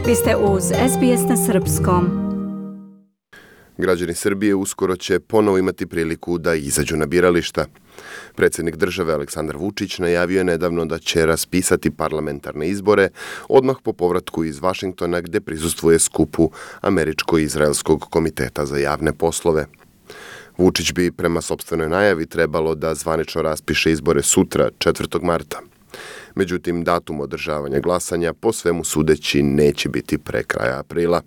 Vi ste uz SBS na srpskom. Građani Srbije uskoro će ponovo imati priliku da izađu na birališta. Predsjednik države Aleksandar Vučić najavio je nedavno da će raspisati parlamentarne izbore odmah po povratku iz Vašingtona gdje prisustvuje skupu Američko-Izraelskog komiteta za javne poslove. Vučić bi prema sopstvenoj najavi trebalo da zvanično raspiše izbore sutra, 4. marta. Međutim, datum održavanja glasanja po svemu sudeći neće biti pre kraja aprila.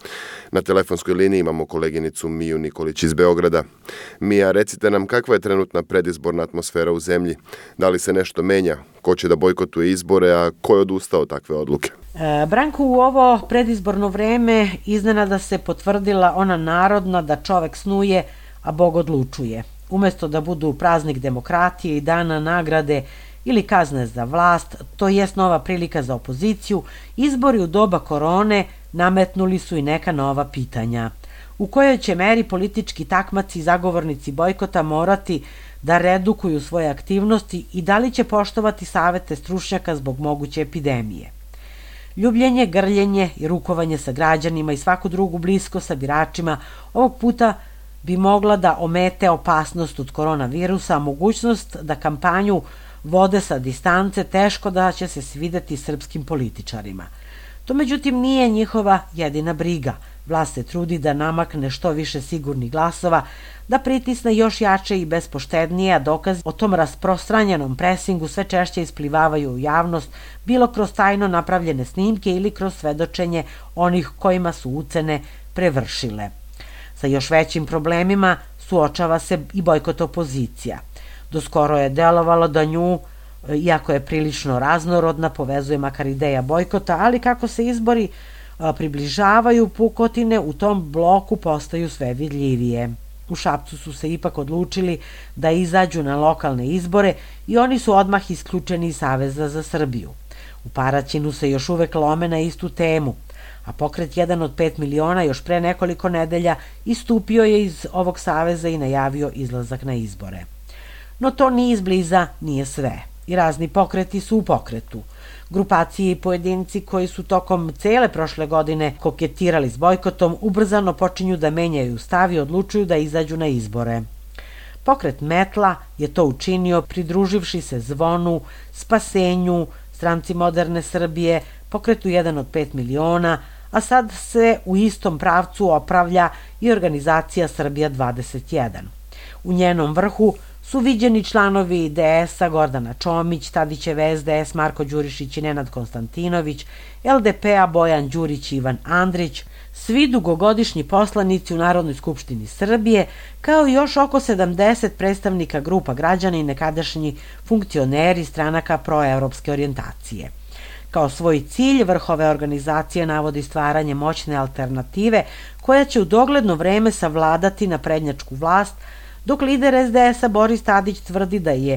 Na telefonskoj liniji imamo koleginicu Miju Nikolić iz Beograda. Mija, recite nam kakva je trenutna predizborna atmosfera u zemlji? Da li se nešto menja? Ko će da bojkotuje izbore, a ko je odustao od takve odluke? Branko, u ovo predizborno vreme iznenada se potvrdila ona narodna da čovek snuje, a Bog odlučuje. Umesto da budu praznik demokratije i dana nagrade ili kazne za vlast, to jest nova prilika za opoziciju, izbori u doba korone nametnuli su i neka nova pitanja. U kojoj će meri politički takmaci i zagovornici bojkota morati da redukuju svoje aktivnosti i da li će poštovati savete stručnjaka zbog moguće epidemije. Ljubljenje, grljenje i rukovanje sa građanima i svaku drugu blisko sa biračima ovog puta bi mogla da omete opasnost od koronavirusa, a mogućnost da kampanju vode sa distance teško da će se svideti srpskim političarima. To međutim nije njihova jedina briga. Vlast se trudi da namakne što više sigurnih glasova, da pritisne još jače i bespoštednije, a dokazi o tom rasprostranjenom presingu sve češće isplivavaju u javnost, bilo kroz tajno napravljene snimke ili kroz svedočenje onih kojima su ucene prevršile. Sa još većim problemima suočava se i bojkot opozicija. Doskoro je delovalo da nju, iako je prilično raznorodna, povezuje makar ideja bojkota, ali kako se izbori približavaju, pukotine u tom bloku postaju sve vidljivije. U Šapcu su se ipak odlučili da izađu na lokalne izbore i oni su odmah isključeni iz Saveza za Srbiju. U Paraćinu se još uvek lome na istu temu, a pokret 1 od 5 miliona još pre nekoliko nedelja istupio je iz ovog saveza i najavio izlazak na izbore. No to ni izbliza nije sve. I razni pokreti su u pokretu. Grupacije i pojedinci koji su tokom cele prošle godine koketirali s bojkotom ubrzano počinju da menjaju stav i odlučuju da izađu na izbore. Pokret Metla je to učinio pridruživši se Zvonu, Spasenju, Stranci moderne Srbije, pokretu 1 od 5 miliona, a sad se u istom pravcu opravlja i organizacija Srbija 21. U njenom vrhu su viđeni članovi DS-a Gordana Čomić, Tadićeve SDS Marko Đurišić i Nenad Konstantinović, LDP-a Bojan Đurić i Ivan Andrić, svi dugogodišnji poslanici u Narodnoj skupštini Srbije, kao i još oko 70 predstavnika grupa građana i nekadašnji funkcioneri stranaka proevropske orijentacije. Kao svoj cilj vrh ove organizacije navodi stvaranje moćne alternative koja će u dogledno vreme savladati naprednjačku vlast, dok lider SDS-a Boris Tadić tvrdi da je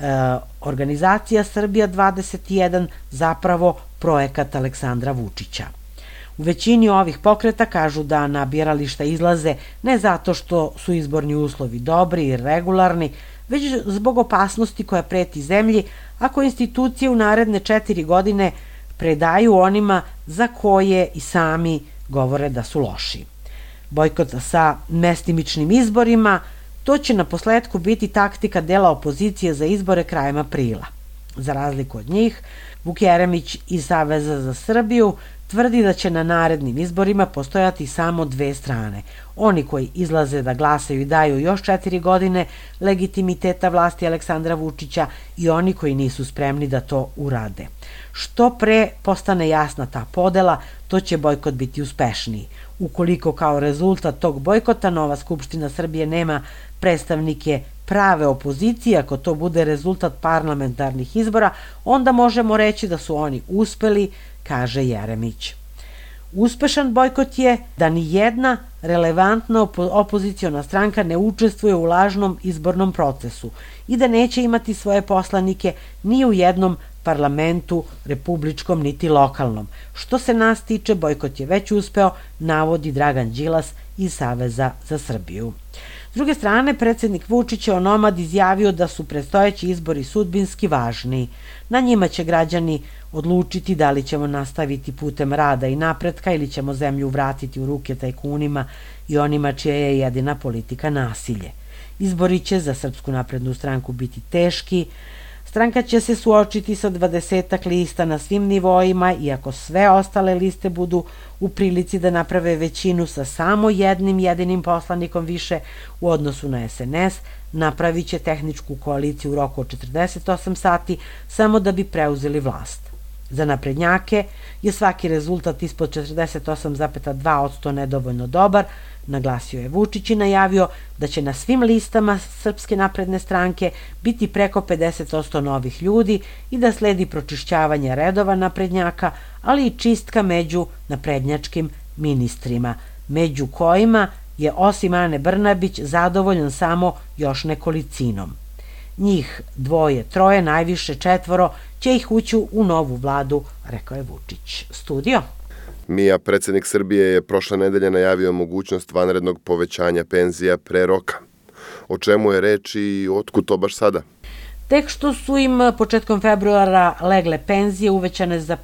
organizacija Srbija 21 zapravo projekat Aleksandra Vučića. U većini ovih pokreta kažu da na birališta izlaze ne zato što su izborni uslovi dobri i regularni, već zbog opasnosti koja preti zemlji ako institucije u naredne 4 godine predaju onima za koje i sami govore da su loši. Bojkot sa mestimičnim izborima, to će na posledku biti taktika dela opozicije za izbore krajem aprila. Za razliku od njih, Vuk Jeremić iz Saveza za Srbiju tvrdi da će na narednim izborima postojati samo dve strane. Oni koji izlaze da glasaju i daju još 4 godine legitimiteta vlasti Aleksandra Vučića i oni koji nisu spremni da to urade. Što pre postane jasna ta podela, to će bojkot biti uspešniji. Ukoliko kao rezultat tog bojkota Nova skupština Srbije nema predstavnike prave opozicije, ako to bude rezultat parlamentarnih izbora, onda možemo reći da su oni uspeli, kaže Jeremić. Uspešan bojkot je da ni jedna relevantna opoziciona stranka ne učestvuje u lažnom izbornom procesu i da neće imati svoje poslanike ni u jednom parlamentu, republičkom niti lokalnom. Što se nas tiče, bojkot je već uspeo, navodi Dragan Đilas iz Saveza za Srbiju. S druge strane, predsjednik Vučić je onomad izjavio da su predstojeći izbori sudbinski važni. Na njima će građani odlučiti da li ćemo nastaviti putem rada i napretka ili ćemo zemlju vratiti u ruke tajkunima i onima čija je jedina politika nasilje. Izbori će za Srpsku naprednu stranku biti teški. Stranka će se suočiti sa 20 lista na svim nivoima i ako sve ostale liste budu u prilici da naprave većinu sa samo jednim jedinim poslanikom više u odnosu na SNS, napravit će tehničku koaliciju u roku od 48 sati samo da bi preuzeli vlast. Za naprednjake je svaki rezultat ispod 48,2% nedovoljno dobar, naglasio je Vučić i najavio da će na svim listama Srpske napredne stranke biti preko 50% novih ljudi i da sledi pročišćavanje redova naprednjaka, ali i čistka među naprednjačkim ministrima, među kojima je osim Ane Brnabić zadovoljan samo još nekolicinom. Njih 2, 3, najviše 4 će ih ući u novu vladu, rekao je Vučić. Studio. Mija, predsjednik Srbije, je prošle nedelje najavio mogućnost vanrednog povećanja penzija pre roka. O čemu je reč i otkud to baš sada? Tek što su im početkom februara legle penzije uvećane za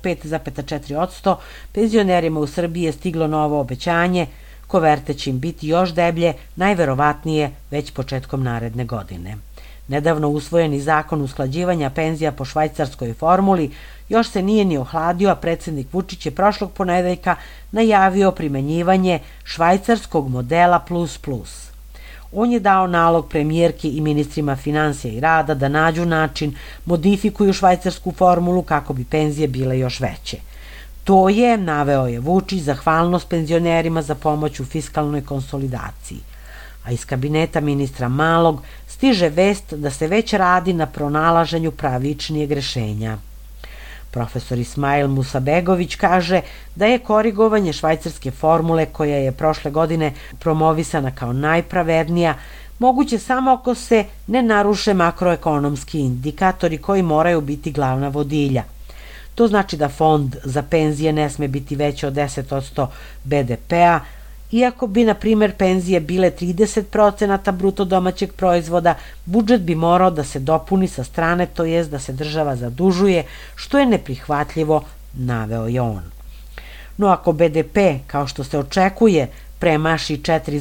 5,4%, penzionerima u Srbiji je stiglo novo obećanje, koverte će im biti još deblje, najverovatnije već početkom naredne godine. Nedavno usvojeni zakon usklađivanja penzija po švajcarskoj formuli još se nije ni ohladio, a predsjednik Vučić je prošlog ponedeljka najavio primenjivanje švajcarskog modela plus plus. On je dao nalog premijerki i ministrima finansija i rada da nađu način, modifikuju švajcarsku formulu kako bi penzije bile još veće. To je, naveo je Vučić, zahvalnost penzionerima za pomoć u fiskalnoj konsolidaciji. A iz kabineta ministra Malog stiže vest da se već radi na pronalaženju pravičnijeg rešenja. Profesor Ismail Musabegović kaže da je korigovanje švajcarske formule, koja je prošle godine promovisana kao najpravednija, moguće samo ako se ne naruše makroekonomski indikatori koji moraju biti glavna vodilja. To znači da fond za penzije ne sme biti veće od 10% BDP-a, iako bi, na primer, penzije bile 30% bruto domaćeg proizvoda, budžet bi morao da se dopuni sa strane, to jest da se država zadužuje, što je neprihvatljivo, naveo je on. No ako BDP, kao što se očekuje, premaši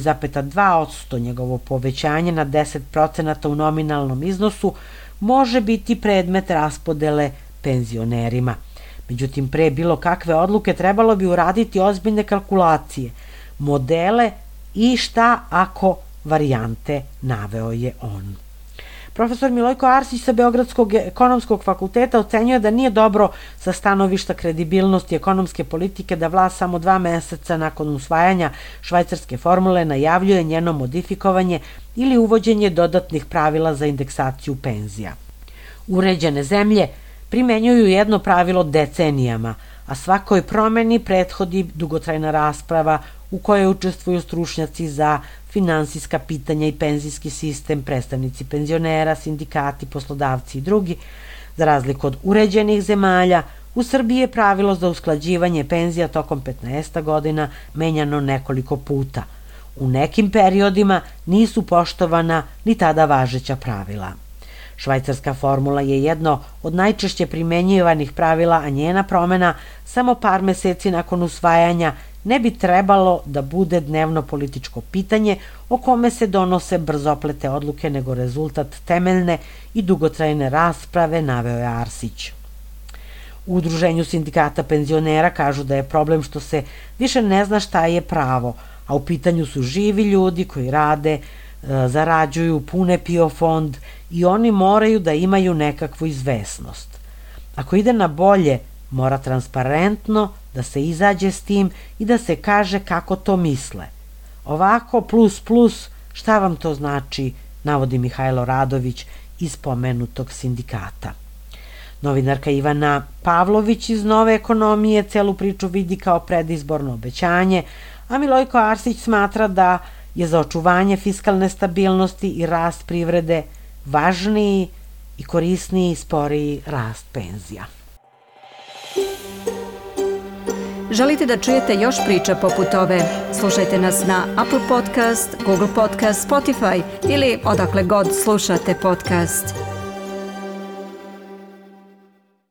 4,2%, njegovo povećanje na 10% u nominalnom iznosu može biti predmet raspodele penzionerima. Međutim, pre bilo kakve odluke trebalo bi uraditi ozbiljne kalkulacije, modele i šta ako varijante, naveo je on. Profesor Milojko Arsić sa Beogradskog ekonomskog fakulteta ocenjuje da nije dobro sa stanovišta kredibilnosti ekonomske politike da vlast samo 2 meseca nakon usvajanja švajcarske formule najavljuje njeno modifikovanje ili uvođenje dodatnih pravila za indeksaciju penzija. Uređene zemlje primenjuju jedno pravilo decenijama, a svakoj promeni prethodi dugotrajna rasprava u kojoj učestvuju stručnjaci za finansijska pitanja i penzijski sistem, predstavnici penzionera, sindikati, poslodavci i drugi. Za razliku od uređenih zemalja, u Srbiji je pravilo za usklađivanje penzija tokom 15 godina menjano nekoliko puta. U nekim periodima nisu poštovana ni tada važeća pravila. Švajcarska formula je jedno od najčešće primenjivanih pravila, a njena promena samo par meseci nakon usvajanja ne bi trebalo da bude dnevno političko pitanje o kome se donose brzoplete odluke, nego rezultat temeljne i dugotrajne rasprave, naveo je Arsić. U Udruženju sindikata penzionera kažu da je problem što se više ne zna šta je pravo, a u pitanju su živi ljudi koji rade, zarađuju, pune PIO fond i oni moraju da imaju nekakvu izvesnost. Ako ide na bolje, mora transparentno da se izađe s tim i da se kaže kako to misle. Ovako plus plus, šta vam to znači, navodi Mihajlo Radović iz pomenutog sindikata. Novinarka Ivana Pavlović iz Nove ekonomije celu priču vidi kao predizborno obećanje, a Milojko Arsić smatra da je za očuvanje fiskalne stabilnosti i rast privrede važniji i korisniji sporiji rast penzija. Želite da čujete još priča poput ove? Slušajte nas na Apple Podcast, Google Podcast, Spotify ili odakle god slušate podcast.